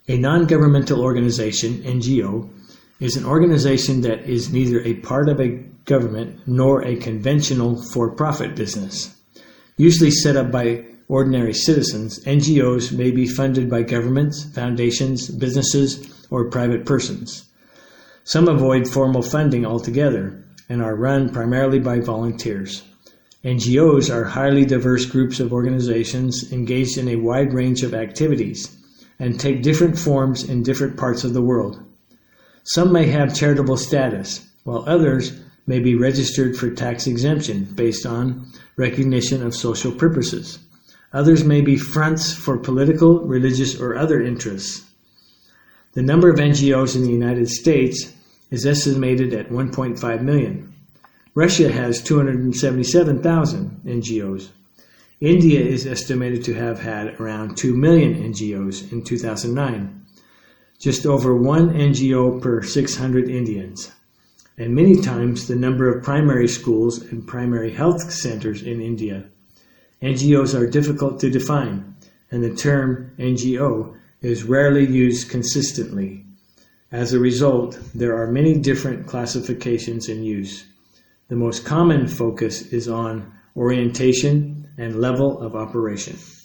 A non-governmental organization, NGO, is an organization that is neither a part of a government nor a conventional for-profit business. Usually set up by ordinary citizens, NGOs may be funded by governments, foundations, businesses, or private persons. Some avoid formal funding altogether and are run primarily by volunteers. NGOs are highly diverse groups of organizations engaged in a wide range of activities and take different forms in different parts of the world. Some may have charitable status, while others may be registered for tax exemption based on recognition of social purposes. Others may be fronts for political, religious, or other interests. The number of NGOs in the United States is estimated at 1.5 million. Russia has 277,000 NGOs. India is estimated to have had around 2 million NGOs in 2009, just over one NGO per 600 Indians. And many times the number of primary schools and primary health centers in India. NGOs are difficult to define, and the term NGO is rarely used consistently. As a result, there are many different classifications in use. The most common focus is on orientation and level of operation.